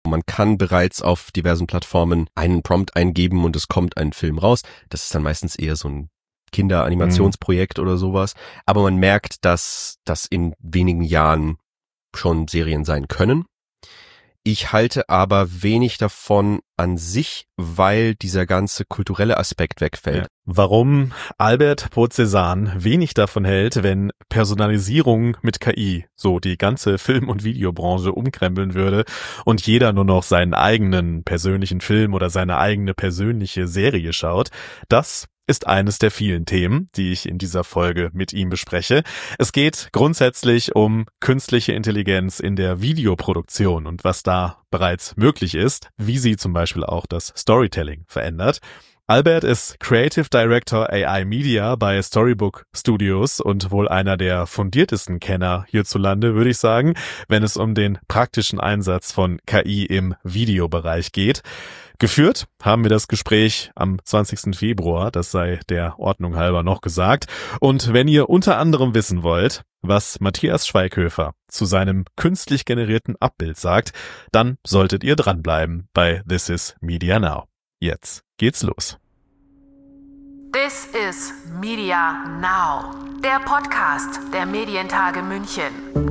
Man kann bereits auf diversen Plattformen einen Prompt eingeben und es kommt ein Film raus. Das ist dann meistens eher so ein Kinderanimationsprojekt oder sowas. Aber man merkt, dass das in wenigen Jahren schon Serien sein können. Ich halte aber wenig davon an sich, weil dieser ganze kulturelle Aspekt wegfällt. Ja. Warum Albert Pozesan wenig davon hält, wenn Personalisierung mit KI so die ganze Film- und Videobranche umkrempeln würde und jeder nur noch seinen eigenen persönlichen Film oder seine eigene persönliche Serie schaut, das ist eines der vielen Themen, die ich in dieser Folge mit ihm bespreche. Es geht grundsätzlich um künstliche Intelligenz in der Videoproduktion und was da bereits möglich ist, wie sie zum Beispiel auch das Storytelling verändert. Albert ist Creative Director AI Media bei Storybook Studios und wohl einer der fundiertesten Kenner hierzulande, würde ich sagen, wenn es um den praktischen Einsatz von KI im Videobereich geht. Geführt haben wir das Gespräch am 20. Februar, das sei der Ordnung halber noch gesagt. Und wenn ihr unter anderem wissen wollt, was Matthias Schweighöfer zu seinem künstlich generierten Abbild sagt, dann solltet ihr dranbleiben bei This is Media Now. Jetzt geht's los. This is Media Now, der Podcast der Medientage München.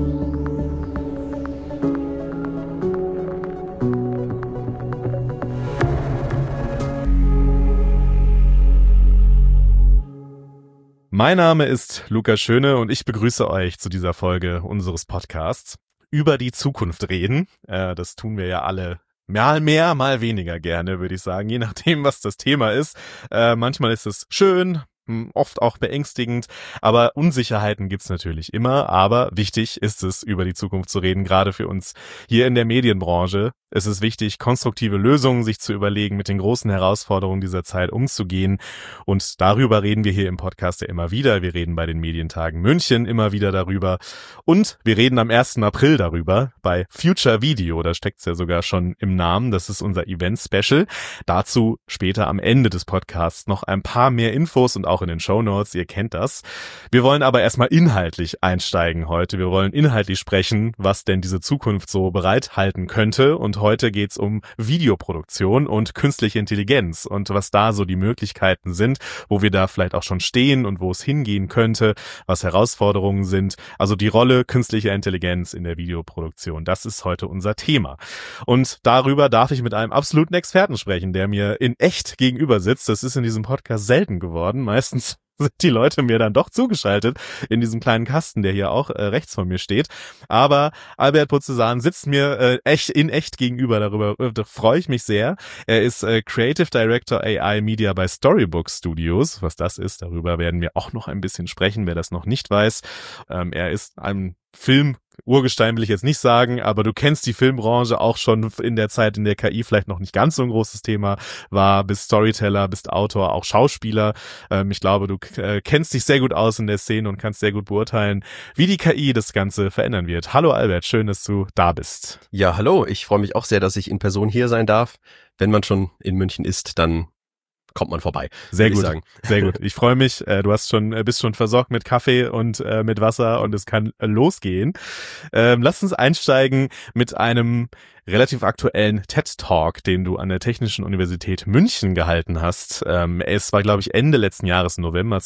Mein Name ist Lukas Schöne und ich begrüße euch zu dieser Folge unseres Podcasts. Über die Zukunft reden, das tun wir ja alle mal mehr, mal weniger gerne, würde ich sagen, je nachdem, was das Thema ist. Manchmal ist es schön, oft auch beängstigend, aber Unsicherheiten gibt's natürlich immer, aber wichtig ist es, über die Zukunft zu reden, gerade für uns hier in der Medienbranche. Es ist wichtig, konstruktive Lösungen sich zu überlegen, mit den großen Herausforderungen dieser Zeit umzugehen, und darüber reden wir hier im Podcast ja immer wieder. Wir reden bei den Medientagen München immer wieder darüber und wir reden am 1. April darüber bei Future Video, da steckt's ja sogar schon im Namen, das ist unser Event-Special. Dazu später am Ende des Podcasts noch ein paar mehr Infos und auch in den Shownotes, ihr kennt das. Wir wollen aber erstmal inhaltlich einsteigen heute. Wir wollen inhaltlich sprechen, was denn diese Zukunft so bereithalten könnte, und heute geht's um Videoproduktion und künstliche Intelligenz und was da so die Möglichkeiten sind, wo wir da vielleicht auch schon stehen und wo es hingehen könnte, was Herausforderungen sind. Also die Rolle künstlicher Intelligenz in der Videoproduktion, das ist heute unser Thema. Und darüber darf ich mit einem absoluten Experten sprechen, der mir in echt gegenüber sitzt. Das ist in diesem Podcast selten geworden. Meistens sind die Leute mir dann doch zugeschaltet in diesem kleinen Kasten, der hier auch rechts von mir steht. Aber Albert Pozesan sitzt mir in echt gegenüber, darüber da freue ich mich sehr. Er ist Creative Director AI Media bei Storybook Studios. Was das ist, darüber werden wir auch noch ein bisschen sprechen, wer das noch nicht weiß. Er ist ein Urgestein will ich jetzt nicht sagen, aber du kennst die Filmbranche auch schon in der Zeit, in der KI vielleicht noch nicht ganz so ein großes Thema war, bist Storyteller, bist Autor, auch Schauspieler. Ich glaube, du kennst dich sehr gut aus in der Szene und kannst sehr gut beurteilen, wie die KI das Ganze verändern wird. Hallo Albert, schön, dass du da bist. Ja, hallo, ich freue mich auch sehr, dass ich in Person hier sein darf. Wenn man schon in München ist, dann kommt man vorbei. Sehr gut, sehr gut. Ich freue mich. Du bist schon versorgt mit Kaffee und mit Wasser und es kann losgehen. Lass uns einsteigen mit einem relativ aktuellen TED-Talk, den du an der Technischen Universität München gehalten hast. Es war, glaube ich, Ende letzten Jahres, November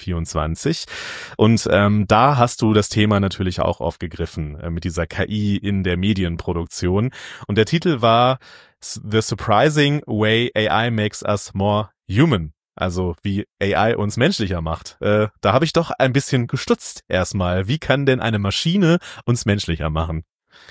2024. Und da hast du das Thema natürlich auch aufgegriffen, mit dieser KI in der Medienproduktion. Und der Titel war The Surprising Way AI Makes Us More Human. Also wie AI uns menschlicher macht. Da habe ich doch ein bisschen gestutzt erstmal. Wie kann denn eine Maschine uns menschlicher machen?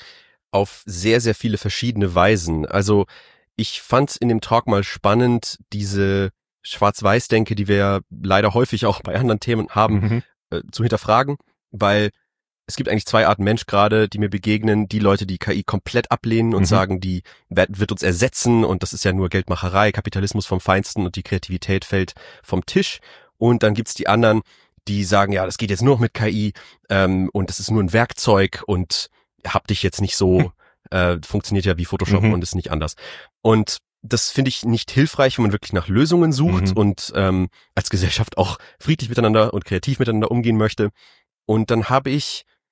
Auf sehr, sehr viele verschiedene Weisen. Also ich fand in dem Talk mal spannend, diese Schwarz-Weiß-Denke, die wir ja leider häufig auch bei anderen Themen haben, zu hinterfragen, weil es gibt eigentlich zwei Arten Mensch gerade, die mir begegnen. Die Leute, die KI komplett ablehnen und sagen, die wird uns ersetzen und das ist ja nur Geldmacherei, Kapitalismus vom Feinsten und die Kreativität fällt vom Tisch. Und dann gibt's die anderen, die sagen, ja, das geht jetzt nur noch mit KI und das ist nur ein Werkzeug und hab dich jetzt nicht so, funktioniert ja wie Photoshop und ist nicht anders. Und das finde ich nicht hilfreich, wenn man wirklich nach Lösungen sucht und als Gesellschaft auch friedlich miteinander und kreativ miteinander umgehen möchte. Und dann habe ich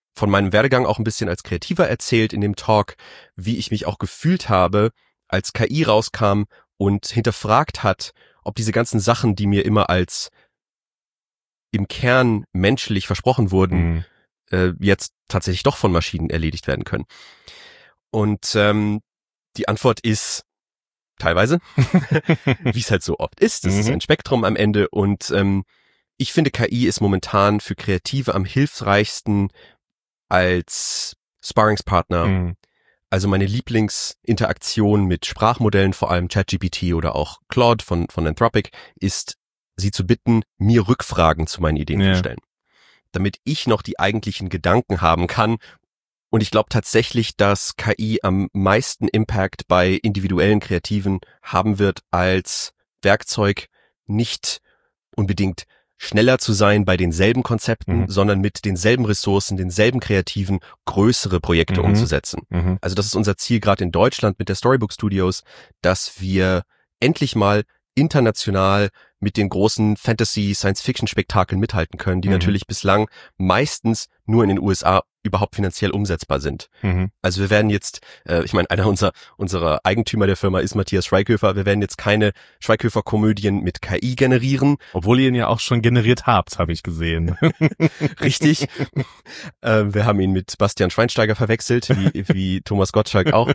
von meinem Werdegang auch ein bisschen als Kreativer erzählt in dem Talk, wie ich mich auch gefühlt habe, als KI rauskam und hinterfragt hat, ob diese ganzen Sachen, die mir immer als im Kern menschlich versprochen wurden, jetzt tatsächlich doch von Maschinen erledigt werden können. Und die Antwort ist teilweise, wie es halt so oft ist. Das ist ein Spektrum am Ende. Und ich finde, KI ist momentan für Kreative am hilfreichsten als Sparringspartner. Also meine Lieblingsinteraktion mit Sprachmodellen, vor allem ChatGPT oder auch Claude von Anthropic, ist, sie zu bitten, mir Rückfragen zu meinen Ideen zu stellen, damit ich noch die eigentlichen Gedanken haben kann. Und ich glaube tatsächlich, dass KI am meisten Impact bei individuellen Kreativen haben wird, als Werkzeug nicht unbedingt schneller zu sein bei denselben Konzepten, sondern mit denselben Ressourcen, denselben Kreativen größere Projekte umzusetzen. Also das ist unser Ziel gerade in Deutschland mit der Storybook Studios, dass wir endlich mal international mit den großen Fantasy-Science-Fiction-Spektakeln mithalten können, die natürlich bislang meistens nur in den USA überhaupt finanziell umsetzbar sind. Also wir werden jetzt, ich meine, einer unserer Eigentümer der Firma ist Matthias Schweighöfer, wir werden jetzt keine Schweighöfer-Komödien mit KI generieren. Obwohl ihr ihn ja auch schon generiert habt, habe ich gesehen. Richtig. Wir haben ihn mit Bastian Schweinsteiger verwechselt, wie Thomas Gottschalk auch.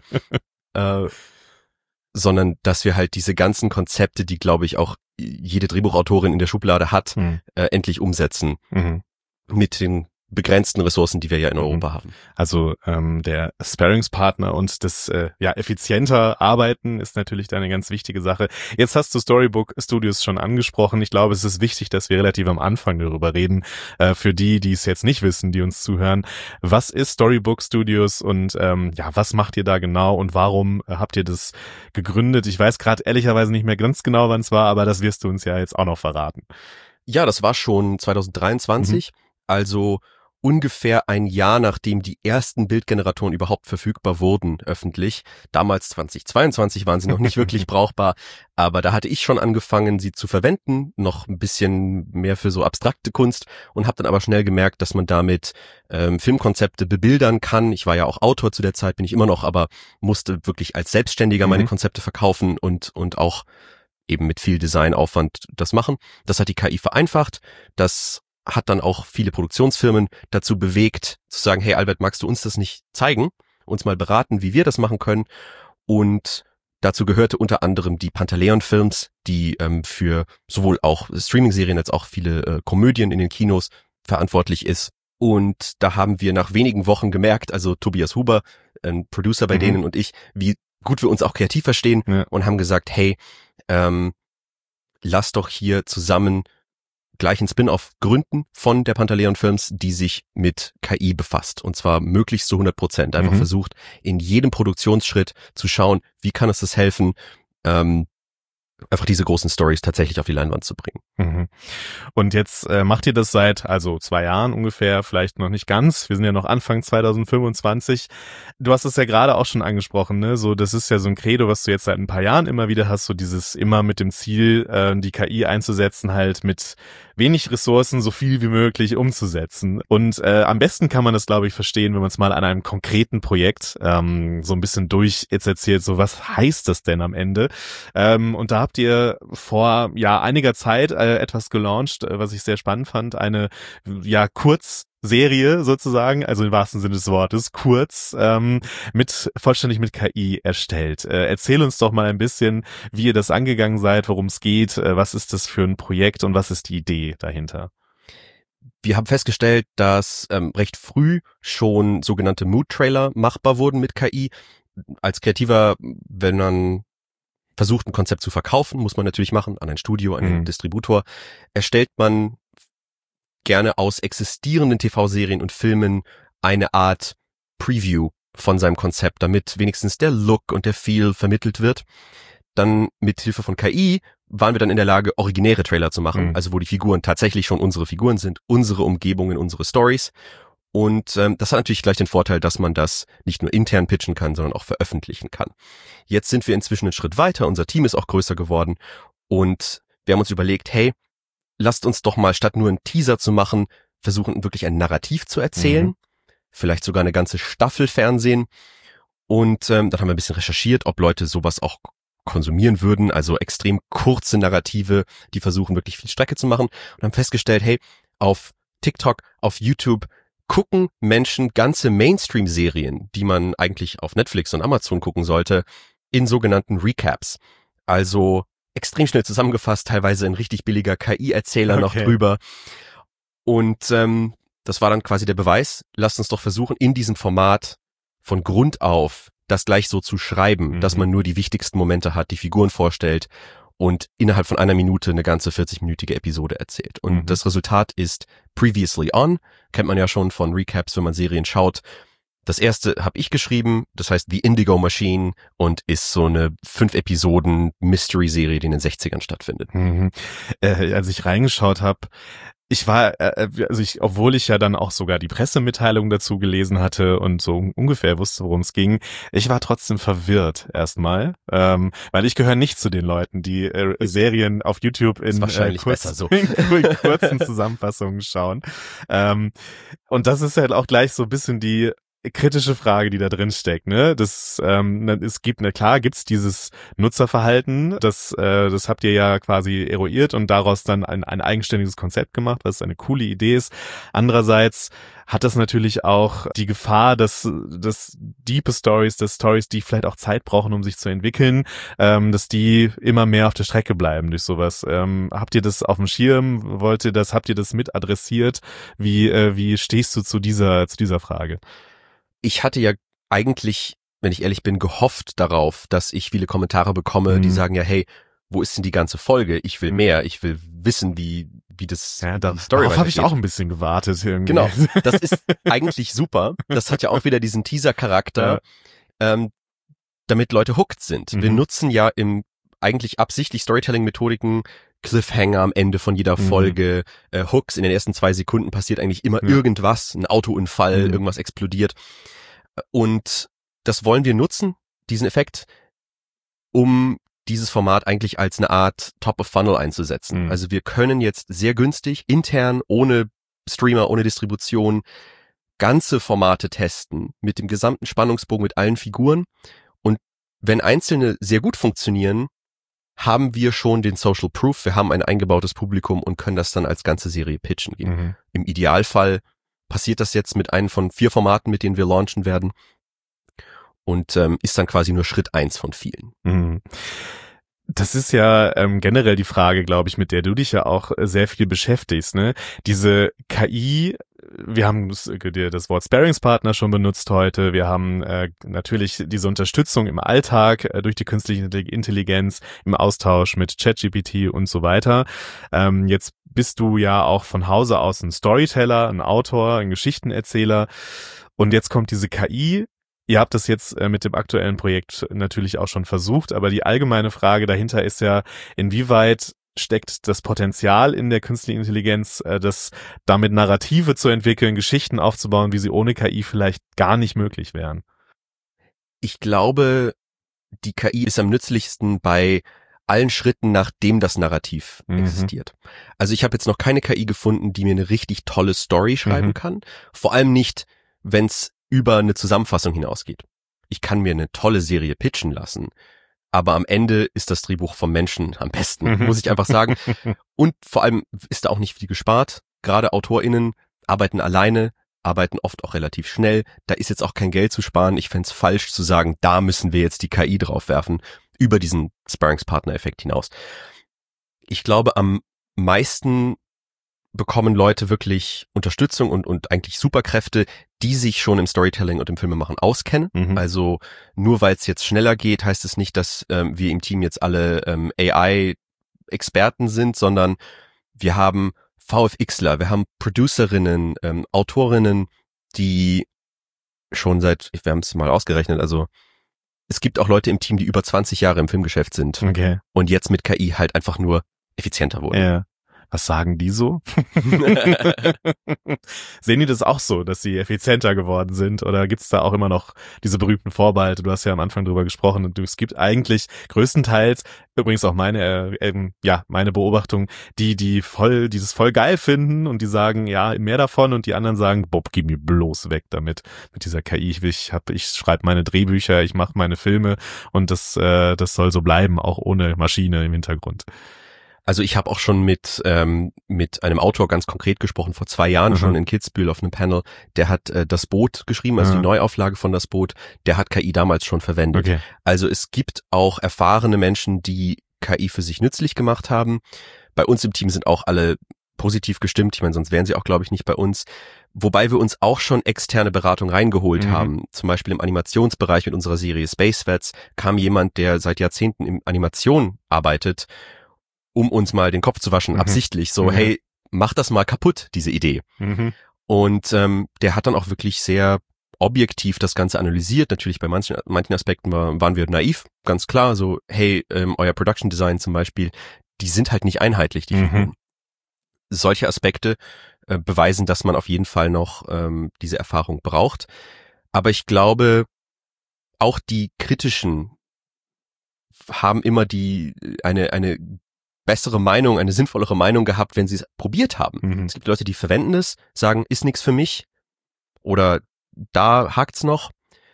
Sondern dass wir halt diese ganzen Konzepte, die, glaube ich, auch jede Drehbuchautorin in der Schublade hat, endlich umsetzen. Mit den begrenzten Ressourcen, die wir ja in Europa haben. Also der Sparringspartner und das effizienter Arbeiten ist natürlich da eine ganz wichtige Sache. Jetzt hast du Storybook Studios schon angesprochen. Ich glaube, es ist wichtig, dass wir relativ am Anfang darüber reden. Für die es jetzt nicht wissen, die uns zuhören. Was ist Storybook Studios und was macht ihr da genau und warum habt ihr das gegründet? Ich weiß gerade ehrlicherweise nicht mehr ganz genau, wann es war, aber das wirst du uns ja jetzt auch noch verraten. Ja, das war schon 2023. Also ungefähr ein Jahr, nachdem die ersten Bildgeneratoren überhaupt verfügbar wurden, öffentlich. Damals 2022 waren sie noch nicht wirklich brauchbar, aber da hatte ich schon angefangen, sie zu verwenden, noch ein bisschen mehr für so abstrakte Kunst und habe dann aber schnell gemerkt, dass man damit Filmkonzepte bebildern kann. Ich war ja auch Autor zu der Zeit, bin ich immer noch, aber musste wirklich als Selbstständiger meine Konzepte verkaufen und auch eben mit viel Designaufwand das machen. Das hat die KI vereinfacht. Das hat dann auch viele Produktionsfirmen dazu bewegt, zu sagen, hey Albert, magst du uns das nicht zeigen? Uns mal beraten, wie wir das machen können. Und dazu gehörte unter anderem die Pantaleon Films, die für sowohl auch Streaming-Serien als auch viele Komödien in den Kinos verantwortlich ist. Und da haben wir nach wenigen Wochen gemerkt, also Tobias Huber, ein Producer bei denen und ich, wie gut wir uns auch kreativ verstehen und haben gesagt, hey, lass doch hier zusammen gleich einen Spin-off gründen von der Pantaleon Films, die sich mit KI befasst. Und zwar möglichst zu 100%. Einfach versucht, in jedem Produktionsschritt zu schauen, wie kann es das helfen, einfach diese großen Stories tatsächlich auf die Leinwand zu bringen. Und jetzt macht ihr das seit 2 Jahren ungefähr, vielleicht noch nicht ganz. Wir sind ja noch Anfang 2025. Du hast es ja gerade auch schon angesprochen, ne? So, das ist ja so ein Credo, was du jetzt seit ein paar Jahren immer wieder hast, so dieses immer mit dem Ziel, die KI einzusetzen, halt mit wenig Ressourcen so viel wie möglich umzusetzen. Und am besten kann man das, glaube ich, verstehen, wenn man es mal an einem konkreten Projekt so ein bisschen durcherzählt, so was heißt das denn am Ende? Und da habt ihr vor einiger Zeit etwas gelauncht, was ich sehr spannend fand, eine Kurzserie sozusagen, also im wahrsten Sinne des Wortes, kurz, vollständig mit KI erstellt. Erzähl uns doch mal ein bisschen, wie ihr das angegangen seid, worum es geht, was ist das für ein Projekt und was ist die Idee dahinter? Wir haben festgestellt, dass recht früh schon sogenannte Mood-Trailer machbar wurden mit KI. Als Kreativer, wenn man versucht, ein Konzept zu verkaufen, muss man natürlich machen, an ein Studio, an einen Distributor, erstellt man gerne aus existierenden TV-Serien und Filmen eine Art Preview von seinem Konzept, damit wenigstens der Look und der Feel vermittelt wird. Dann mit Hilfe von KI waren wir dann in der Lage, originäre Trailer zu machen, also wo die Figuren tatsächlich schon unsere Figuren sind, unsere Umgebungen, unsere Stories. Und das hat natürlich gleich den Vorteil, dass man das nicht nur intern pitchen kann, sondern auch veröffentlichen kann. Jetzt sind wir inzwischen einen Schritt weiter, unser Team ist auch größer geworden und wir haben uns überlegt, hey, lasst uns doch mal, statt nur einen Teaser zu machen, versuchen wirklich ein Narrativ zu erzählen. vielleicht sogar eine ganze Staffel Fernsehen. Und dann haben wir ein bisschen recherchiert, ob Leute sowas auch konsumieren würden, also extrem kurze Narrative, die versuchen wirklich viel Strecke zu machen, und haben festgestellt, hey, auf TikTok, auf YouTube gucken Menschen ganze Mainstream-Serien, die man eigentlich auf Netflix und Amazon gucken sollte, in sogenannten Recaps. Also extrem schnell zusammengefasst, teilweise ein richtig billiger KI-Erzähler noch drüber. Und das war dann quasi der Beweis, lasst uns doch versuchen, in diesem Format von Grund auf das gleich so zu schreiben, dass man nur die wichtigsten Momente hat, die Figuren vorstellt und innerhalb von einer Minute eine ganze 40-minütige Episode erzählt. Und das Resultat ist Previously On, kennt man ja schon von Recaps, wenn man Serien schaut. Das erste habe ich geschrieben, das heißt The Indigo Machine, und ist so eine 5-Episoden-Mystery-Serie, die in den 60ern stattfindet. Als ich reingeschaut habe, obwohl ich ja dann auch sogar die Pressemitteilung dazu gelesen hatte und so ungefähr wusste, worum es ging, ich war trotzdem verwirrt erstmal, weil ich gehöre nicht zu den Leuten, die Serien auf YouTube in kurzen Zusammenfassungen schauen. Und das ist halt auch gleich so ein bisschen die kritische Frage, die da drin steckt, ne? Es gibt, gibt's dieses Nutzerverhalten, das habt ihr ja quasi eruiert und daraus dann ein eigenständiges Konzept gemacht, was eine coole Idee ist. Andererseits hat das natürlich auch die Gefahr, dass diepe Stories, dass Stories, die vielleicht auch Zeit brauchen, um sich zu entwickeln, dass die immer mehr auf der Strecke bleiben durch sowas. Habt ihr das auf dem Schirm? Habt ihr das mit adressiert? Wie stehst du zu dieser Frage? Ich hatte ja eigentlich, wenn ich ehrlich bin, gehofft darauf, dass ich viele Kommentare bekomme, die sagen ja, hey, wo ist denn die ganze Folge? Ich will mehr, ich will wissen, wie das die Story darauf habe ich auch ein bisschen gewartet irgendwie. Genau, das ist eigentlich super. Das hat ja auch wieder diesen Teaser-Charakter, damit Leute hooked sind. Wir nutzen ja eigentlich absichtlich Storytelling-Methodiken, Cliffhanger am Ende von jeder Folge, Hooks, in den ersten 2 Sekunden passiert eigentlich immer irgendwas, ein Autounfall, irgendwas explodiert. Und das wollen wir nutzen, diesen Effekt, um dieses Format eigentlich als eine Art Top of Funnel einzusetzen. Also wir können jetzt sehr günstig, intern, ohne Streamer, ohne Distribution, ganze Formate testen, mit dem gesamten Spannungsbogen, mit allen Figuren. Und wenn einzelne sehr gut funktionieren, haben wir schon den Social Proof, wir haben ein eingebautes Publikum und können das dann als ganze Serie pitchen gehen. Im Idealfall passiert das jetzt mit einem von 4 Formaten, mit denen wir launchen werden, und ist dann quasi nur Schritt 1 von vielen. Das ist ja generell die Frage, glaube ich, mit der du dich ja auch sehr viel beschäftigst, ne? Diese KI, wir haben das Wort Sparringspartner schon benutzt heute, wir haben natürlich diese Unterstützung im Alltag durch die künstliche Intelligenz, im Austausch mit ChatGPT und so weiter. Jetzt bist du ja auch von Hause aus ein Storyteller, ein Autor, ein Geschichtenerzähler, und jetzt kommt diese KI. Ihr habt das jetzt mit dem aktuellen Projekt natürlich auch schon versucht, aber die allgemeine Frage dahinter ist ja, inwieweit steckt das Potenzial in der künstlichen Intelligenz, das damit Narrative zu entwickeln, Geschichten aufzubauen, wie sie ohne KI vielleicht gar nicht möglich wären? Ich glaube, die KI ist am nützlichsten bei allen Schritten, nachdem das Narrativ existiert. Also ich habe jetzt noch keine KI gefunden, die mir eine richtig tolle Story schreiben kann. Vor allem nicht, wenn es über eine Zusammenfassung hinausgeht. Ich kann mir eine tolle Serie pitchen lassen, aber am Ende ist das Drehbuch vom Menschen am besten, muss ich einfach sagen. Und vor allem ist da auch nicht viel gespart. Gerade AutorInnen arbeiten alleine, arbeiten oft auch relativ schnell. Da ist jetzt auch kein Geld zu sparen. Ich fänd's falsch zu sagen, da müssen wir jetzt die KI drauf werfen, über diesen Sparringspartner-Effekt hinaus. Ich glaube, am meisten bekommen Leute wirklich Unterstützung und eigentlich Superkräfte, die sich schon im Storytelling und im Filmemachen auskennen. Also nur weil es jetzt schneller geht, heißt es nicht, dass wir im Team jetzt alle AI-Experten sind, sondern wir haben VFXler, wir haben Producerinnen, Autorinnen, die schon wir haben es mal ausgerechnet, also es gibt auch Leute im Team, die über 20 Jahre im Filmgeschäft sind und jetzt mit KI halt einfach nur effizienter wurden. Ja. Was sagen die so? Sehen die das auch so, dass sie effizienter geworden sind? Oder gibt's da auch immer noch diese berühmten Vorbehalte? Du hast ja am Anfang drüber gesprochen und es gibt eigentlich größtenteils, übrigens auch meine Beobachtung, die dieses voll geil finden und die sagen, ja, mehr davon, und die anderen sagen, Bob, gib mir bloß weg damit, mit dieser KI. Ich schreibe meine Drehbücher, ich mache meine Filme und das soll so bleiben, auch ohne Maschine im Hintergrund. Also ich habe auch schon mit einem Autor ganz konkret gesprochen, vor 2 Jahren schon in Kitzbühel auf einem Panel. Der hat Das Boot geschrieben, also die Neuauflage von Das Boot. Der hat KI damals schon verwendet. Okay. Also es gibt auch erfahrene Menschen, die KI für sich nützlich gemacht haben. Bei uns im Team sind auch alle positiv gestimmt. Ich meine, sonst wären sie auch, glaube ich, nicht bei uns. Wobei wir uns auch schon externe Beratung reingeholt haben. Zum Beispiel im Animationsbereich mit unserer Serie Space Vets kam jemand, der seit Jahrzehnten in Animation arbeitet, um uns mal den Kopf zu waschen, absichtlich. So, hey, mach das mal kaputt, diese Idee. Und der hat dann auch wirklich sehr objektiv das Ganze analysiert. Natürlich bei manchen Aspekten waren wir naiv, ganz klar. So, hey, euer Production Design zum Beispiel, die sind halt nicht einheitlich, die Figuren. Solche Aspekte beweisen, dass man auf jeden Fall noch diese Erfahrung braucht. Aber ich glaube, auch die Kritischen haben immer eine bessere Meinung, eine sinnvollere Meinung gehabt, wenn sie es probiert haben. Es gibt Leute, die verwenden es, sagen, ist nichts für mich oder da hakt's noch.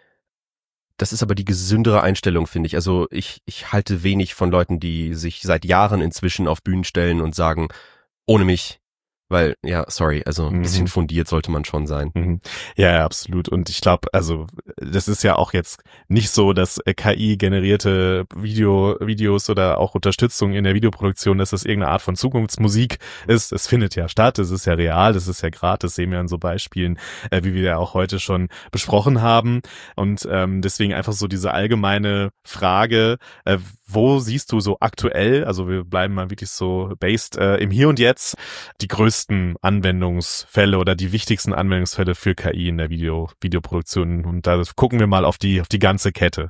Das ist aber die gesündere Einstellung, finde ich. Also ich halte wenig von Leuten, die sich seit Jahren inzwischen auf Bühnen stellen und sagen, ohne mich. Weil, ja, sorry, also ein bisschen fundiert sollte man schon sein. Ja, absolut. Und ich glaube, also das ist ja auch jetzt nicht so, dass KI-generierte Videos oder auch Unterstützung in der Videoproduktion, dass das irgendeine Art von Zukunftsmusik ist. Es findet ja statt, es ist ja real, es ist ja gratis, sehen wir an so Beispielen, wie wir ja auch heute schon besprochen haben. Und deswegen einfach so diese allgemeine Frage, wo siehst du so aktuell, also wir bleiben mal wirklich so based im Hier und Jetzt, die größten Anwendungsfälle oder die wichtigsten Anwendungsfälle für KI in der Videoproduktion? Und da gucken wir mal auf die ganze Kette.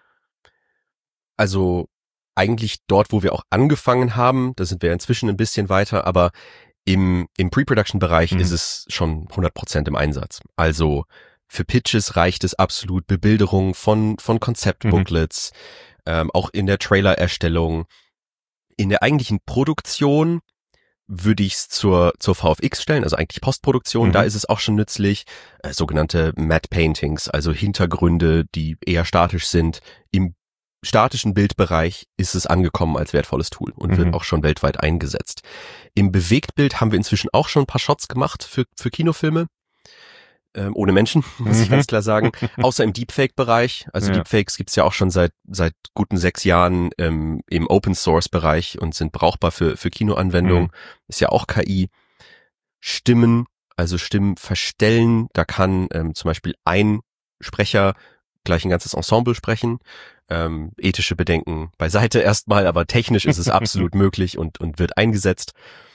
Also eigentlich dort, wo wir auch angefangen haben, da sind wir inzwischen ein bisschen weiter, aber im Pre-Production-Bereich ist es schon 100% im Einsatz. Also für Pitches reicht es absolut, Bebilderung von Konzeptbooklets, auch in der Trailer-Erstellung. In der eigentlichen Produktion würde ich es zur VFX stellen, also eigentlich Postproduktion, da ist es auch schon nützlich. Sogenannte Matte Paintings, also Hintergründe, die eher statisch sind. Im statischen Bildbereich ist es angekommen als wertvolles Tool und wird auch schon weltweit eingesetzt. Im Bewegtbild haben wir inzwischen auch schon ein paar Shots gemacht für Kinofilme. Ohne Menschen, muss ich ganz klar sagen. Außer im Deepfake-Bereich. Also Deepfakes gibt's ja auch schon seit guten 6 Jahren im Open-Source-Bereich und sind brauchbar für Kinoanwendungen. Ist ja auch KI. Stimmen, also Stimmen verstellen. Da kann zum Beispiel ein Sprecher gleich ein ganzes Ensemble sprechen. Ethische Bedenken beiseite erstmal, aber technisch ist es absolut möglich und wird eingesetzt.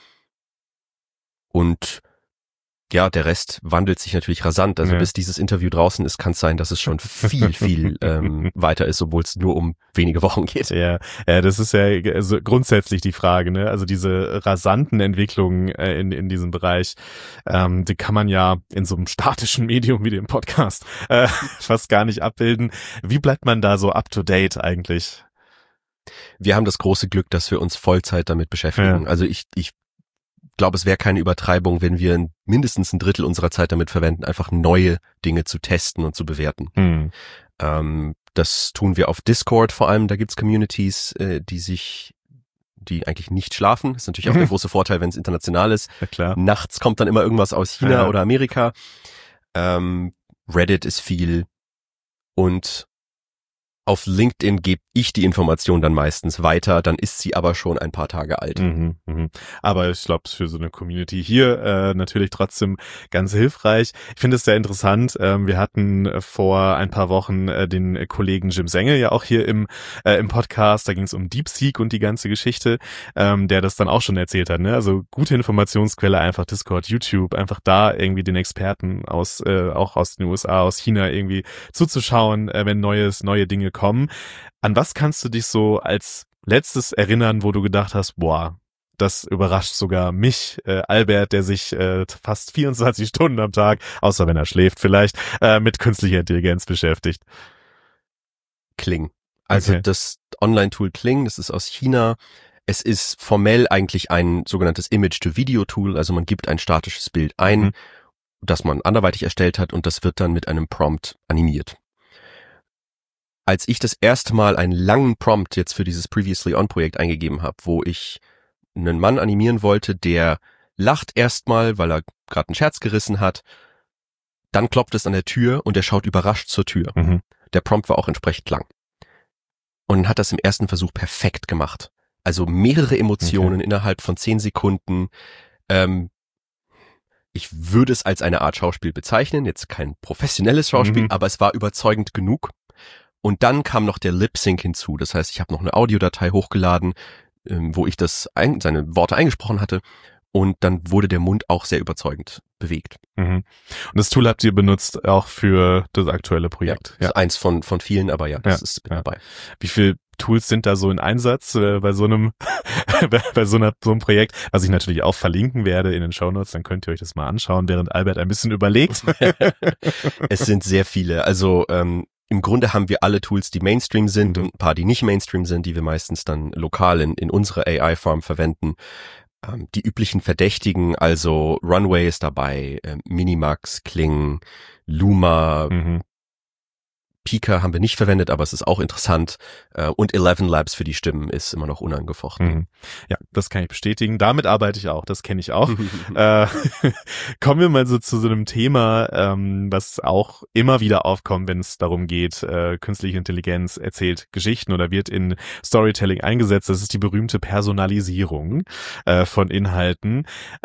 Und ja, der Rest wandelt sich natürlich rasant. Also bis dieses Interview draußen ist, kann es sein, dass es schon viel weiter ist, obwohl es nur um wenige Wochen geht. Ja, das ist ja also grundsätzlich die Frage, ne? Also diese rasanten Entwicklungen in diesem Bereich, die kann man ja in so einem statischen Medium wie dem Podcast fast gar nicht abbilden. Wie bleibt man da so up to date eigentlich? Wir haben das große Glück, dass wir uns Vollzeit damit beschäftigen. Also ich glaube, es wäre keine Übertreibung, wenn wir mindestens ein Drittel unserer Zeit damit verwenden, einfach neue Dinge zu testen und zu bewerten. Das tun wir auf Discord vor allem. Da gibt's Communities, die eigentlich nicht schlafen. Das ist natürlich auch der große Vorteil, wenn es international ist. Ja, klar. Nachts kommt dann immer irgendwas aus China oder Amerika. Reddit ist viel und auf LinkedIn gebe ich die Information dann meistens weiter, dann ist sie aber schon ein paar Tage alt. Aber ich glaube, für so eine Community hier natürlich trotzdem ganz hilfreich. Ich finde es sehr interessant. Wir hatten vor ein paar Wochen den Kollegen Jim Sengel ja auch hier im Podcast. Da ging es um DeepSeek und die ganze Geschichte, der das dann auch schon erzählt hat. Ne? Also gute Informationsquelle, einfach Discord, YouTube, einfach da irgendwie den Experten auch aus den USA, aus China irgendwie zuzuschauen, wenn neue Dinge kommen. An was kannst du dich so als letztes erinnern, wo du gedacht hast, boah, das überrascht sogar mich, Albert, der sich fast 24 Stunden am Tag, außer wenn er schläft vielleicht, mit künstlicher Intelligenz beschäftigt. Kling. Also das Online-Tool Kling, das ist aus China. Es ist formell eigentlich ein sogenanntes Image-to-Video-Tool, also man gibt ein statisches Bild ein, das man anderweitig erstellt hat und das wird dann mit einem Prompt animiert. Als ich das erste Mal einen langen Prompt jetzt für dieses Previously On-Projekt eingegeben habe, wo ich einen Mann animieren wollte, der lacht erstmal, weil er gerade einen Scherz gerissen hat, dann klopft es an der Tür und er schaut überrascht zur Tür. Der Prompt war auch entsprechend lang. Und hat das im ersten Versuch perfekt gemacht. Also mehrere Emotionen innerhalb von 10 Sekunden. Ich würde es als eine Art Schauspiel bezeichnen, jetzt kein professionelles Schauspiel, aber es war überzeugend genug. Und dann kam noch der Lip-Sync hinzu. Das heißt, ich habe noch eine Audiodatei hochgeladen, wo ich seine Worte eingesprochen hatte. Und dann wurde der Mund auch sehr überzeugend bewegt. Und das Tool habt ihr benutzt auch für das aktuelle Projekt? Ja, eins von vielen, aber das ist dabei. Wie viele Tools sind da so in Einsatz bei so einem so einem Projekt, was ich natürlich auch verlinken werde in den Shownotes, dann könnt ihr euch das mal anschauen, während Albert ein bisschen überlegt. Es sind sehr viele. Also im Grunde haben wir alle Tools, die Mainstream sind und ein paar, die nicht Mainstream sind, die wir meistens dann lokal in unserer AI-Farm verwenden. Die üblichen Verdächtigen, also Runway ist dabei, Minimax, Kling, Luma, Pika haben wir nicht verwendet, aber es ist auch interessant. Und 11 Labs für die Stimmen ist immer noch unangefochten. Ja, das kann ich bestätigen. Damit arbeite ich auch, das kenne ich auch. Kommen wir mal so zu so einem Thema, was auch immer wieder aufkommt, wenn es darum geht, künstliche Intelligenz erzählt Geschichten oder wird in Storytelling eingesetzt. Das ist die berühmte Personalisierung von Inhalten.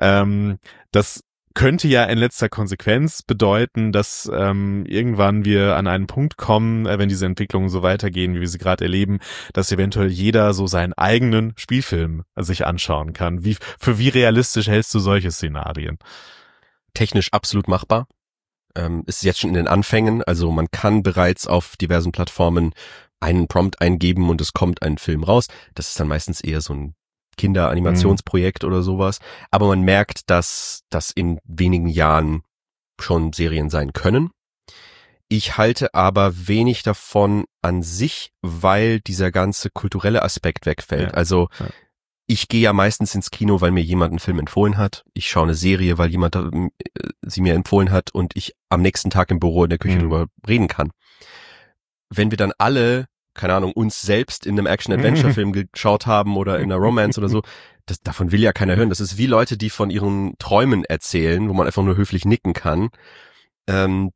Das könnte ja in letzter Konsequenz bedeuten, dass irgendwann wir an einen Punkt kommen, wenn diese Entwicklungen so weitergehen, wie wir sie gerade erleben, dass eventuell jeder so seinen eigenen Spielfilm sich anschauen kann. Für wie realistisch hältst du solche Szenarien? Technisch absolut machbar. Ist jetzt schon in den Anfängen. Also man kann bereits auf diversen Plattformen einen Prompt eingeben und es kommt ein Film raus. Das ist dann meistens eher so ein Kinderanimationsprojekt oder sowas. Aber man merkt, dass das in wenigen Jahren schon Serien sein können. Ich halte aber wenig davon an sich, weil dieser ganze kulturelle Aspekt wegfällt. Also ich gehe ja meistens ins Kino, weil mir jemand einen Film empfohlen hat. Ich schaue eine Serie, weil jemand sie mir empfohlen hat und ich am nächsten Tag im Büro in der Küche drüber reden kann. Wenn wir dann alle, keine Ahnung, uns selbst in einem Action-Adventure-Film geschaut haben oder in einer Romance oder so, davon will ja keiner hören. Das ist wie Leute, die von ihren Träumen erzählen, wo man einfach nur höflich nicken kann. Fände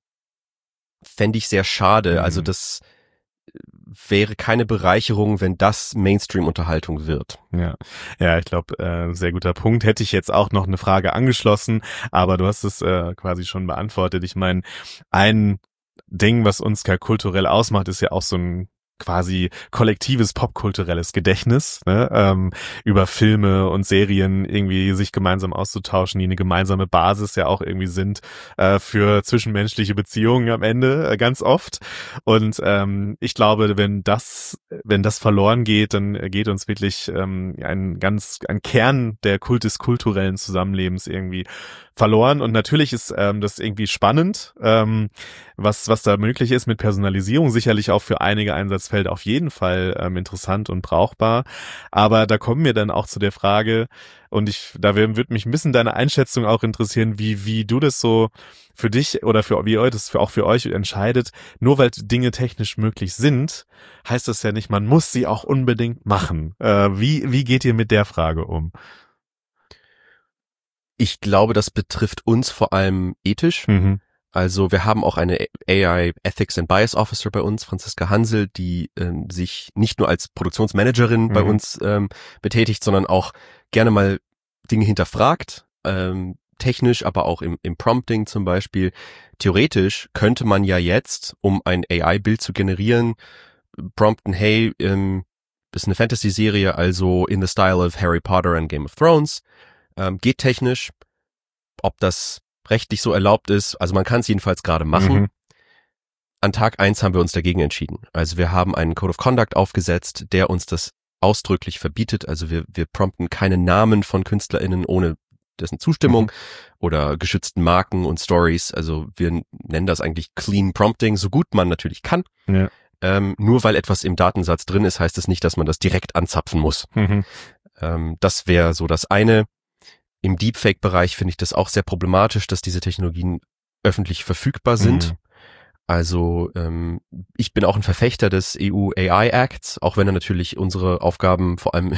ich sehr schade. Also das wäre keine Bereicherung, wenn das Mainstream-Unterhaltung wird. Ja, ich glaube, sehr guter Punkt. Hätte ich jetzt auch noch eine Frage angeschlossen, aber du hast es quasi schon beantwortet. Ich meine, ein Ding, was uns ja kulturell ausmacht, ist ja auch so ein quasi kollektives popkulturelles Gedächtnis, ne? Über Filme und Serien irgendwie sich gemeinsam auszutauschen, die eine gemeinsame Basis ja auch irgendwie sind für zwischenmenschliche Beziehungen am Ende ganz oft. Und ich glaube, wenn das verloren geht, dann geht uns wirklich ein Kern des kulturellen Zusammenlebens irgendwie verloren. Und natürlich ist das irgendwie spannend, was da möglich ist mit Personalisierung, sicherlich auch für einige Einsatzfelder auf jeden Fall interessant und brauchbar. Aber da kommen wir dann auch zu der Frage, und würde mich ein bisschen deine Einschätzung auch interessieren, wie du das so für dich oder wie ihr das auch für euch entscheidet. Nur weil Dinge technisch möglich sind, heißt das ja nicht, man muss sie auch unbedingt machen. Wie geht ihr mit der Frage um? Ich glaube, das betrifft uns vor allem ethisch. Also wir haben auch eine AI Ethics and Bias Officer bei uns, Franziska Hansel, die sich nicht nur als Produktionsmanagerin bei uns betätigt, sondern auch gerne mal Dinge hinterfragt, technisch, aber auch im Prompting zum Beispiel. Theoretisch könnte man ja jetzt, um ein AI-Bild zu generieren, prompten, hey, ist eine Fantasy-Serie, also in the style of Harry Potter and Game of Thrones. Geht technisch, ob das rechtlich so erlaubt ist, also man kann es jedenfalls gerade machen. An Tag 1 haben wir uns dagegen entschieden. Also wir haben einen Code of Conduct aufgesetzt, der uns das ausdrücklich verbietet. Also wir prompten keine Namen von KünstlerInnen ohne dessen Zustimmung oder geschützten Marken und Stories. Also wir nennen das eigentlich Clean Prompting, so gut man natürlich kann. Ja. Nur weil etwas im Datensatz drin ist, heißt es nicht, dass man das direkt anzapfen muss. Das wäre so das eine. Im Deepfake-Bereich finde ich das auch sehr problematisch, dass diese Technologien öffentlich verfügbar sind. Also ich bin auch ein Verfechter des EU AI Acts, auch wenn er natürlich unsere Aufgaben vor allem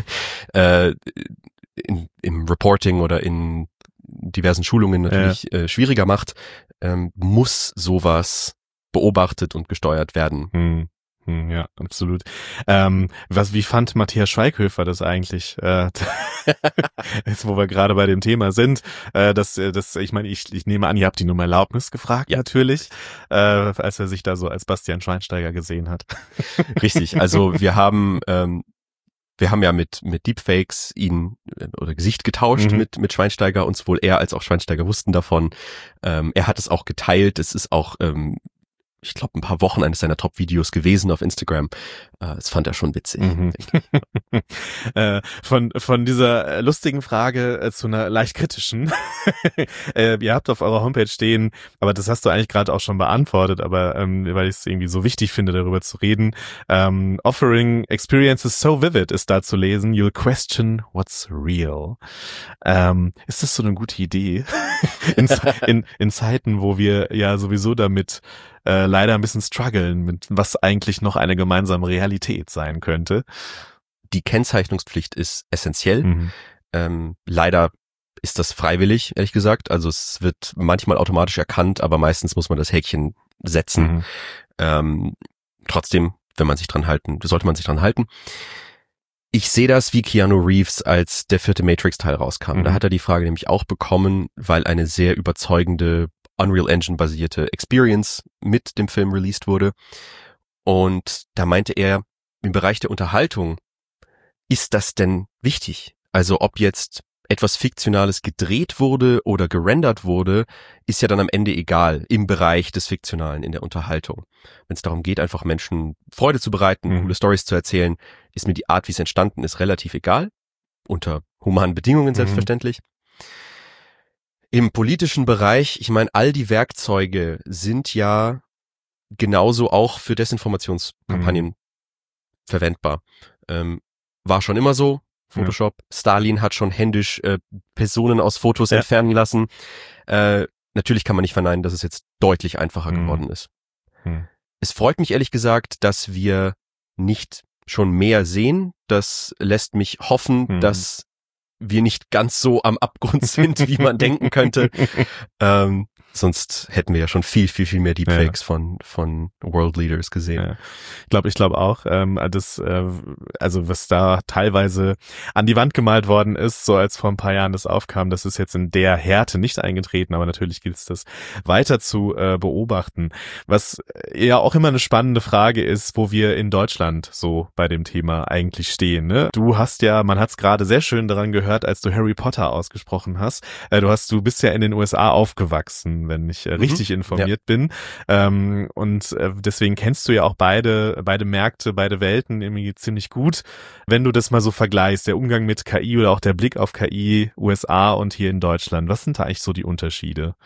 im Reporting oder in diversen Schulungen natürlich schwieriger macht, muss sowas beobachtet und gesteuert werden. Ja, absolut. Wie fand Matthias Schweighöfer das eigentlich? Jetzt, wo wir gerade bei dem Thema sind, ich meine, ich nehme an, ihr habt ihn um Erlaubnis gefragt, natürlich, als er sich da so als Bastian Schweinsteiger gesehen hat. Richtig, also wir haben ja mit Deepfakes ihn oder Gesicht getauscht mit Schweinsteiger und sowohl er als auch Schweinsteiger wussten davon. Er hat es auch geteilt. Es ist auch, ich glaube, ein paar Wochen eines seiner Top-Videos gewesen auf Instagram. Das fand er schon witzig. Von dieser lustigen Frage zu einer leicht kritischen. Ihr habt auf eurer Homepage stehen, aber das hast du eigentlich gerade auch schon beantwortet, aber weil ich es irgendwie so wichtig finde, darüber zu reden. Offering experiences so vivid ist da zu lesen. You'll question what's real. Ist das so eine gute Idee? in Zeiten, wo wir ja sowieso damit leider ein bisschen strugglen, mit was eigentlich noch eine gemeinsame Realität sein könnte. Die Kennzeichnungspflicht ist essentiell. Leider ist das freiwillig, ehrlich gesagt. Also es wird manchmal automatisch erkannt, aber meistens muss man das Häkchen setzen. Trotzdem, sollte man sich dran halten. Ich sehe das wie Keanu Reeves, als der 4. Matrix-Teil rauskam. Da hat er die Frage nämlich auch bekommen, weil eine sehr überzeugende Unreal Engine basierte Experience mit dem Film released wurde. Und da meinte er, im Bereich der Unterhaltung, ist das denn wichtig? Also ob jetzt etwas Fiktionales gedreht wurde oder gerendert wurde, ist ja dann am Ende egal im Bereich des Fiktionalen, in der Unterhaltung. Wenn es darum geht, einfach Menschen Freude zu bereiten, coole Stories zu erzählen, ist mir die Art, wie es entstanden ist, relativ egal. Unter humanen Bedingungen selbstverständlich. Im politischen Bereich, ich meine, all die Werkzeuge sind ja genauso auch für Desinformationskampagnen verwendbar. War schon immer so. Photoshop. Stalin hat schon händisch Personen aus Fotos entfernen lassen. Natürlich kann man nicht verneinen, dass es jetzt deutlich einfacher geworden ist. Es freut mich ehrlich gesagt, dass wir nicht schon mehr sehen. Das lässt mich hoffen, dass wir nicht ganz so am Abgrund sind, wie man denken könnte. Sonst hätten wir ja schon viel, viel, viel mehr Deepfakes von World Leaders gesehen. Ja. Ich glaube auch, also was da teilweise an die Wand gemalt worden ist, so als vor ein paar Jahren das aufkam, das ist jetzt in der Härte nicht eingetreten, aber natürlich gilt es, das weiter zu beobachten. Was ja auch immer eine spannende Frage ist, wo wir in Deutschland so bei dem Thema eigentlich stehen. Ne? Man hat es gerade sehr schön daran gehört, als du Harry Potter ausgesprochen hast. Du bist ja in den USA aufgewachsen, wenn ich richtig informiert bin. Und deswegen kennst du ja auch beide Märkte, beide Welten irgendwie ziemlich gut. Wenn du das mal so vergleichst, der Umgang mit KI oder auch der Blick auf KI, USA und hier in Deutschland, was sind da eigentlich so die Unterschiede?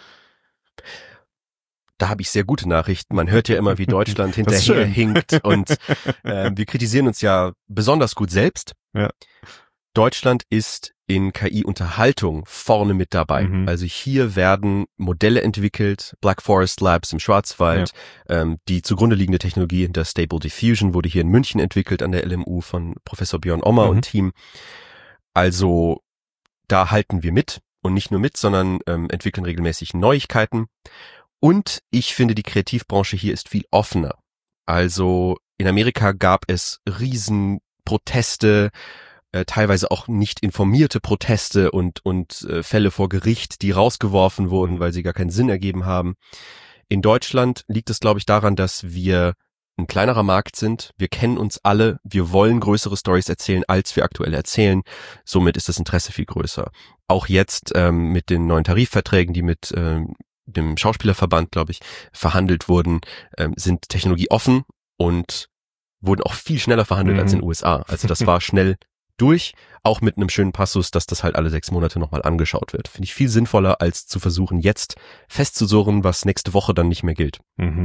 Da habe ich sehr gute Nachrichten. Man hört ja immer, wie Deutschland hinterher hinkt und wir kritisieren uns ja besonders gut selbst. Ja. Deutschland ist in KI-Unterhaltung vorne mit dabei. Also hier werden Modelle entwickelt, Black Forest Labs im Schwarzwald, die zugrunde liegende Technologie hinter Stable Diffusion wurde hier in München entwickelt an der LMU von Professor Björn Ommer und Team. Also da halten wir mit und nicht nur mit, sondern entwickeln regelmäßig Neuigkeiten. Und ich finde, die Kreativbranche hier ist viel offener. Also in Amerika gab es Riesenproteste, teilweise auch nicht informierte Proteste und Fälle vor Gericht, die rausgeworfen wurden, weil sie gar keinen Sinn ergeben haben. In Deutschland liegt es, glaube ich, daran, dass wir ein kleinerer Markt sind. Wir kennen uns alle. Wir wollen größere Stories erzählen, als wir aktuell erzählen. Somit ist das Interesse viel größer. Auch jetzt mit den neuen Tarifverträgen, die mit dem Schauspielerverband, glaube ich, verhandelt wurden, sind Technologie offen und wurden auch viel schneller verhandelt als in den USA. Also das war schnell durch, auch mit einem schönen Passus, dass das halt alle 6 Monate nochmal angeschaut wird. Finde ich viel sinnvoller, als zu versuchen, jetzt festzusurren, was nächste Woche dann nicht mehr gilt.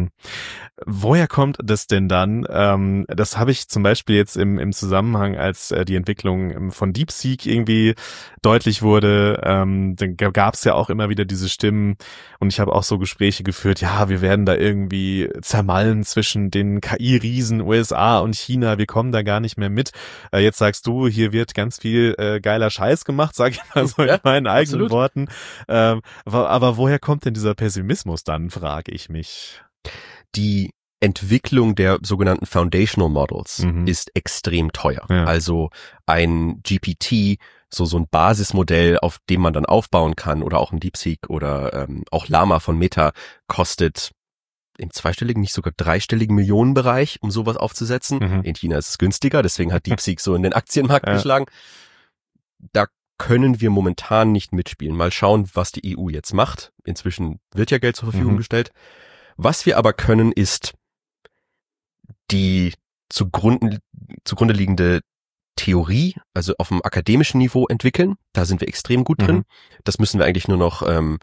Woher kommt das denn dann? Das habe ich zum Beispiel jetzt im Zusammenhang, als die Entwicklung von DeepSeek irgendwie deutlich wurde, dann gab es ja auch immer wieder diese Stimmen und ich habe auch so Gespräche geführt, ja, wir werden da irgendwie zermalmen zwischen den KI-Riesen USA und China, wir kommen da gar nicht mehr mit. Jetzt sagst du, hier wird ganz viel geiler Scheiß gemacht, sage ich mal so in meinen eigenen Worten. Aber woher kommt denn dieser Pessimismus dann, frage ich mich. Die Entwicklung der sogenannten Foundational Models ist extrem teuer. Ja. Also ein GPT, so ein Basismodell, auf dem man dann aufbauen kann, oder auch ein DeepSeek oder auch Llama von Meta kostet im zweistelligen, nicht sogar dreistelligen Millionenbereich, um sowas aufzusetzen. In China ist es günstiger, deswegen hat DeepSeek so in den Aktienmarkt geschlagen. Da können wir momentan nicht mitspielen. Mal schauen, was die EU jetzt macht. Inzwischen wird ja Geld zur Verfügung gestellt. Was wir aber können, ist die zugrunde liegende Theorie, also auf dem akademischen Niveau entwickeln. Da sind wir extrem gut drin. Das müssen wir eigentlich nur noch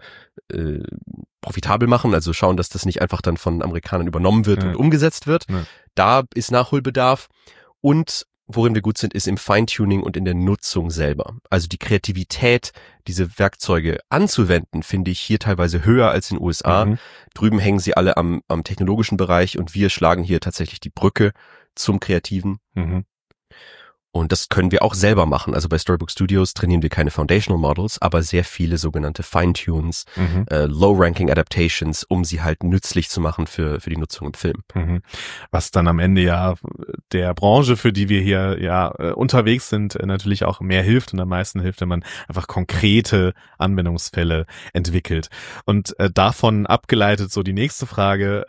profitabel machen, also schauen, dass das nicht einfach dann von Amerikanern übernommen wird und umgesetzt wird. Da ist Nachholbedarf. Und worin wir gut sind, ist im Feintuning und in der Nutzung selber. Also die Kreativität, diese Werkzeuge anzuwenden, finde ich hier teilweise höher als in den USA. Drüben hängen sie alle am technologischen Bereich und wir schlagen hier tatsächlich die Brücke zum Kreativen. Und das können wir auch selber machen. Also bei Storybook Studios trainieren wir keine Foundational Models, aber sehr viele sogenannte Fine-Tunes, Low-Ranking Adaptations, um sie halt nützlich zu machen für die Nutzung im Film. Was dann am Ende ja der Branche, für die wir hier unterwegs sind, natürlich auch mehr hilft und am meisten hilft, wenn man einfach konkrete Anwendungsfälle entwickelt. Und davon abgeleitet so die nächste Frage,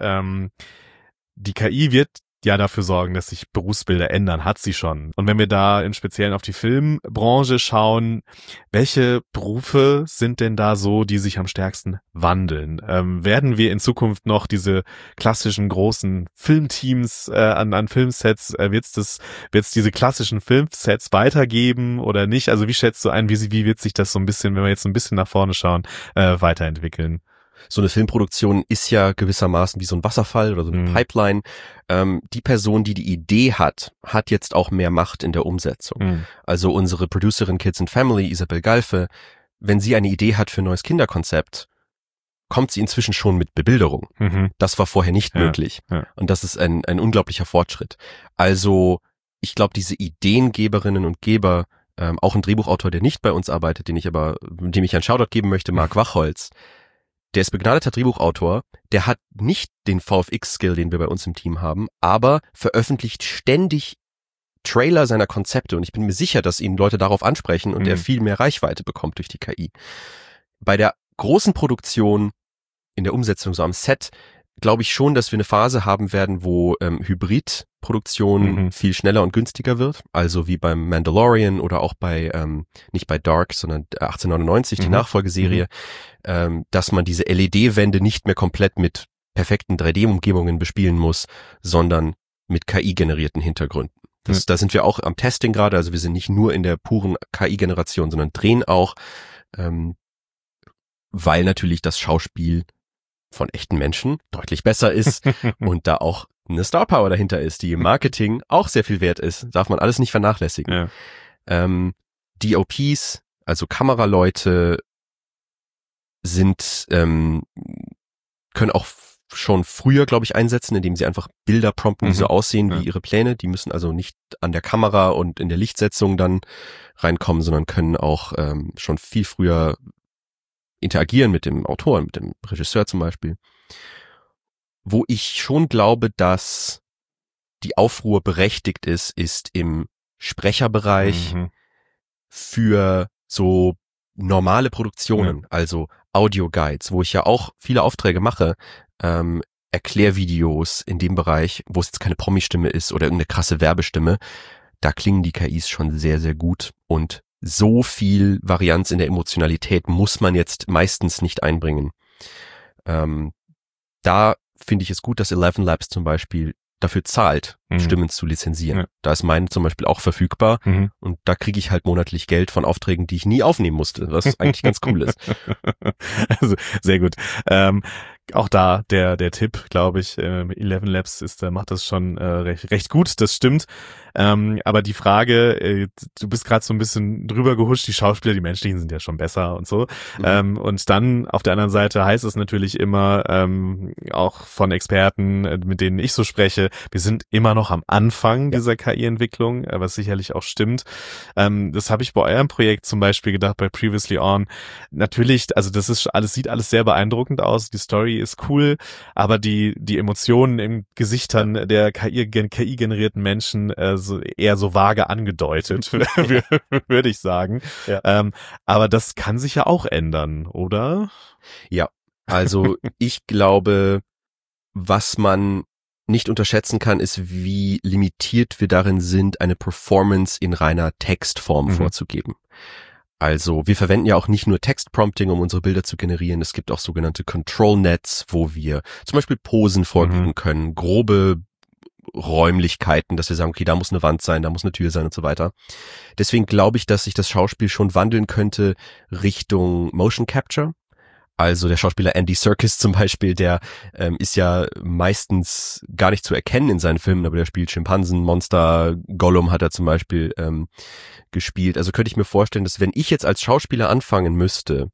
die KI wird ja dafür sorgen, dass sich Berufsbilder ändern, hat sie schon. Und wenn wir da im Speziellen auf die Filmbranche schauen, welche Berufe sind denn da so, die sich am stärksten wandeln? Werden wir in Zukunft noch diese klassischen großen Filmteams an Filmsets, wird's diese klassischen Filmsets weitergeben oder nicht? Also wie schätzt du ein, wie wird sich das so ein bisschen, wenn wir jetzt ein bisschen nach vorne schauen, weiterentwickeln? So eine Filmproduktion ist ja gewissermaßen wie so ein Wasserfall oder so eine Pipeline. Die Person, die Idee hat jetzt auch mehr Macht in der Umsetzung. Also unsere Producerin Kids and Family, Isabel Galfe, wenn sie eine Idee hat für ein neues Kinderkonzept, kommt sie inzwischen schon mit Bebilderung. Das war vorher nicht möglich. Und das ist ein unglaublicher Fortschritt. Also ich glaube, diese Ideengeberinnen und Geber, auch ein Drehbuchautor, der nicht bei uns arbeitet, dem ich einen Shoutout geben möchte, Marc Wachholz, der ist begnadeter Drehbuchautor, der hat nicht den VFX-Skill, den wir bei uns im Team haben, aber veröffentlicht ständig Trailer seiner Konzepte und ich bin mir sicher, dass ihn Leute darauf ansprechen und er viel mehr Reichweite bekommt durch die KI. Bei der großen Produktion in der Umsetzung, so am Set, glaube ich schon, dass wir eine Phase haben werden, wo Hybridproduktion viel schneller und günstiger wird. Also wie beim Mandalorian oder auch bei, nicht bei Dark, sondern 1899, die Nachfolgeserie, dass man diese LED-Wände nicht mehr komplett mit perfekten 3D-Umgebungen bespielen muss, sondern mit KI-generierten Hintergründen. Da sind wir auch am Testing gerade, also wir sind nicht nur in der puren KI-Generation, sondern drehen auch, weil natürlich das Schauspiel von echten Menschen deutlich besser ist und da auch eine Star Power dahinter ist, die im Marketing auch sehr viel wert ist. Darf man alles nicht vernachlässigen. DOPs, also Kameraleute, können auch schon früher, glaube ich, einsetzen, indem sie einfach Bilder prompten, die so aussehen wie ihre Pläne. Die müssen also nicht an der Kamera und in der Lichtsetzung dann reinkommen, sondern können auch schon viel früher interagieren mit dem Autor, mit dem Regisseur zum Beispiel. Wo ich schon glaube, dass die Aufruhr berechtigt ist im Sprecherbereich für so normale Produktionen, also Audio-Guides, wo ich ja auch viele Aufträge mache, Erklärvideos in dem Bereich, wo es jetzt keine Promi-Stimme ist oder irgendeine krasse Werbestimme, da klingen die KIs schon sehr, sehr gut und so viel Varianz in der Emotionalität muss man jetzt meistens nicht einbringen. Da finde ich es gut, dass 11 Labs zum Beispiel dafür zahlt, Stimmen zu lizenzieren. Ja. Da ist meine zum Beispiel auch verfügbar und da kriege ich halt monatlich Geld von Aufträgen, die ich nie aufnehmen musste, was eigentlich ganz cool ist. Also, sehr gut. Auch da der Tipp, glaube ich, 11 Labs macht das schon recht gut, das stimmt. Aber die Frage, du bist gerade so ein bisschen drüber gehuscht, die Schauspieler, die menschlichen sind ja schon besser und so. Und dann auf der anderen Seite heißt es natürlich immer, auch von Experten, mit denen ich so spreche, wir sind immer noch am Anfang dieser KI-Entwicklung, was sicherlich auch stimmt. Das habe ich bei eurem Projekt zum Beispiel gedacht, bei Previously On. Natürlich, also das ist alles, sieht alles sehr beeindruckend aus, die Story ist cool, aber die Emotionen im Gesichtern der KI-generierten Menschen eher so vage angedeutet, würde ich sagen. Ja. Aber das kann sich ja auch ändern, oder? Ja, also ich glaube, was man nicht unterschätzen kann, ist, wie limitiert wir darin sind, eine Performance in reiner Textform vorzugeben. Also wir verwenden ja auch nicht nur Textprompting, um unsere Bilder zu generieren. Es gibt auch sogenannte Control Nets, wo wir zum Beispiel Posen vorgeben können, grobe Räumlichkeiten, dass wir sagen, okay, da muss eine Wand sein, da muss eine Tür sein und so weiter. Deswegen glaube ich, dass sich das Schauspiel schon wandeln könnte Richtung Motion Capture. Also der Schauspieler Andy Serkis zum Beispiel, der ist ja meistens gar nicht zu erkennen in seinen Filmen, aber der spielt Schimpansen, Monster, Gollum hat er zum Beispiel gespielt. Also könnte ich mir vorstellen, dass wenn ich jetzt als Schauspieler anfangen müsste,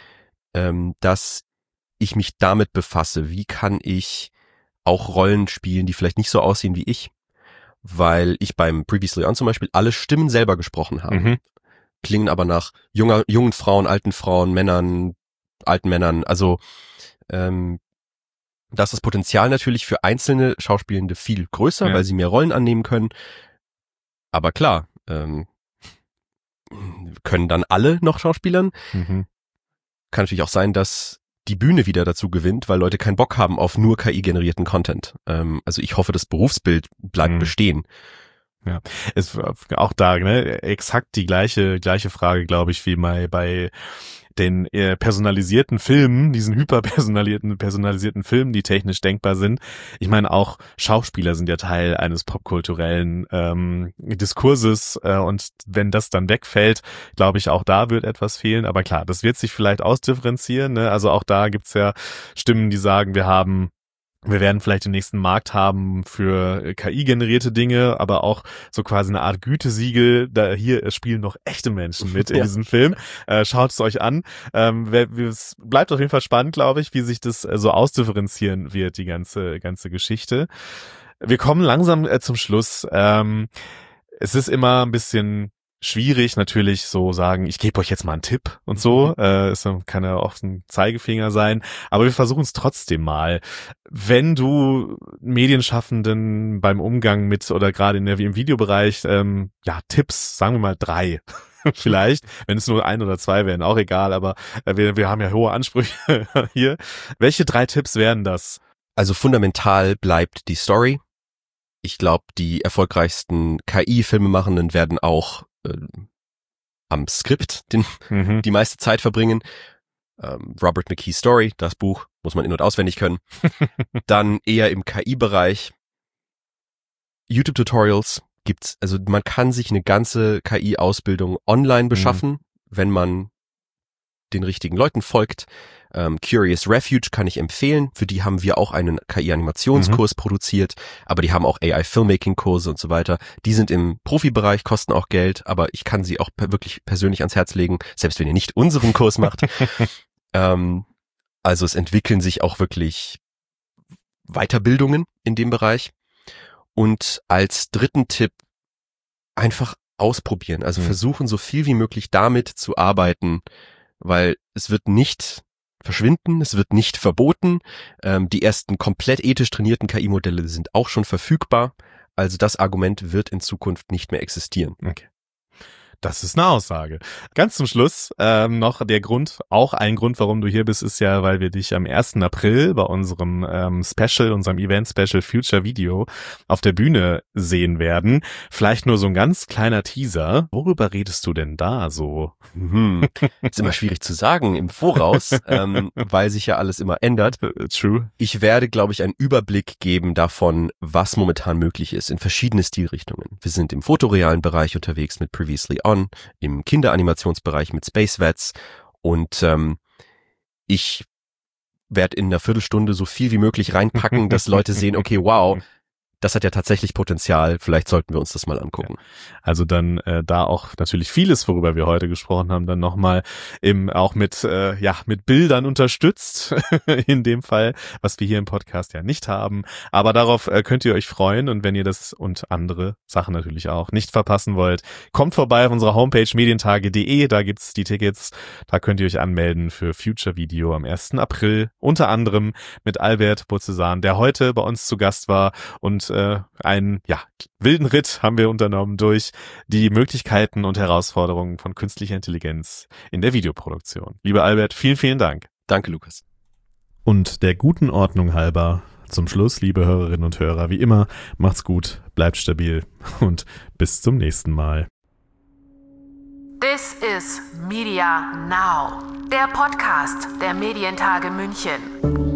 dass ich mich damit befasse, wie kann ich auch Rollen spielen, die vielleicht nicht so aussehen wie ich, weil ich beim Previously On zum Beispiel alle Stimmen selber gesprochen habe. Klingen aber nach jungen Frauen, alten Frauen, Männern, alten Männern, also da ist das Potenzial natürlich für einzelne Schauspielende viel größer, weil sie mehr Rollen annehmen können. Aber klar, können dann alle noch Schauspielern. Kann natürlich auch sein, dass die Bühne wieder dazu gewinnt, weil Leute keinen Bock haben auf nur KI-generierten Content. Also ich hoffe, das Berufsbild bleibt bestehen. Ja, ist auch da, ne, exakt die gleiche Frage, glaube ich, wie bei den personalisierten Filmen, diesen personalisierten Filmen, die technisch denkbar sind. Ich meine, auch Schauspieler sind ja Teil eines popkulturellen Diskurses und wenn das dann wegfällt, glaube ich, auch da wird etwas fehlen. Aber klar, das wird sich vielleicht ausdifferenzieren, ne? Also auch da gibt's ja Stimmen, die sagen, wir werden vielleicht den nächsten Markt haben für KI-generierte Dinge, aber auch so quasi eine Art Gütesiegel. Da hier spielen noch echte Menschen mit in diesem Film. Schaut es euch an. Es bleibt auf jeden Fall spannend, glaube ich, wie sich das so ausdifferenzieren wird, die ganze Geschichte. Wir kommen langsam zum Schluss. Es ist immer ein bisschen schwierig natürlich so sagen, ich gebe euch jetzt mal einen Tipp und so, es kann ja auch ein Zeigefinger sein, aber wir versuchen es trotzdem mal. Wenn du Medienschaffenden beim Umgang mit oder gerade im Videobereich, Tipps, sagen wir mal 3 vielleicht, wenn es nur 1 oder 2 wären, auch egal, aber wir haben ja hohe Ansprüche hier. Welche 3 Tipps wären das? Also fundamental bleibt die Story. Ich glaube, die erfolgreichsten KI-Filmemachenden werden auch am Skript die meiste Zeit verbringen. Robert McKee's Story, das Buch, muss man in- und auswendig können. Dann eher im KI-Bereich. YouTube-Tutorials gibt's, also man kann sich eine ganze KI-Ausbildung online beschaffen, wenn man den richtigen Leuten folgt. Curious Refuge kann ich empfehlen. Für die haben wir auch einen KI-Animationskurs produziert, aber die haben auch AI-Filmmaking-Kurse und so weiter. Die sind im Profibereich, kosten auch Geld, aber ich kann sie auch wirklich persönlich ans Herz legen, selbst wenn ihr nicht unseren Kurs macht. Also es entwickeln sich auch wirklich Weiterbildungen in dem Bereich. Und als 3. Tipp einfach ausprobieren. Also versuchen, so viel wie möglich damit zu arbeiten, weil es wird nicht verschwinden, es wird nicht verboten. Die ersten komplett ethisch trainierten KI-Modelle sind auch schon verfügbar. Also das Argument wird in Zukunft nicht mehr existieren. Okay. Das ist eine Aussage. Ganz zum Schluss noch ein Grund, warum du hier bist, ist ja, weil wir dich am 1. April bei unserem unserem Event-Special Future Video auf der Bühne sehen werden. Vielleicht nur so ein ganz kleiner Teaser. Worüber redest du denn da so? Ist immer schwierig zu sagen im Voraus, weil sich ja alles immer ändert. True. Ich werde, glaube ich, einen Überblick geben davon, was momentan möglich ist in verschiedene Stilrichtungen. Wir sind im fotorealen Bereich unterwegs mit Previously On, im Kinderanimationsbereich mit Space Vets und ich werde in einer Viertelstunde so viel wie möglich reinpacken, dass Leute sehen, okay, wow, das hat ja tatsächlich Potenzial, vielleicht sollten wir uns das mal angucken. Ja. Also dann da auch natürlich vieles, worüber wir heute gesprochen haben, dann nochmal auch mit Bildern unterstützt, in dem Fall, was wir hier im Podcast ja nicht haben. Aber darauf könnt ihr euch freuen und wenn ihr das und andere Sachen natürlich auch nicht verpassen wollt, kommt vorbei auf unserer Homepage medientage.de, da gibt's die Tickets, da könnt ihr euch anmelden für Future Video am 1. April, unter anderem mit Albert Burzesan, der heute bei uns zu Gast war und einen wilden Ritt haben wir unternommen durch die Möglichkeiten und Herausforderungen von künstlicher Intelligenz in der Videoproduktion. Lieber Albert, vielen, vielen Dank. Danke, Lukas. Und der guten Ordnung halber zum Schluss, liebe Hörerinnen und Hörer, wie immer, macht's gut, bleibt stabil und bis zum nächsten Mal. This is Media Now, der Podcast der Medientage München.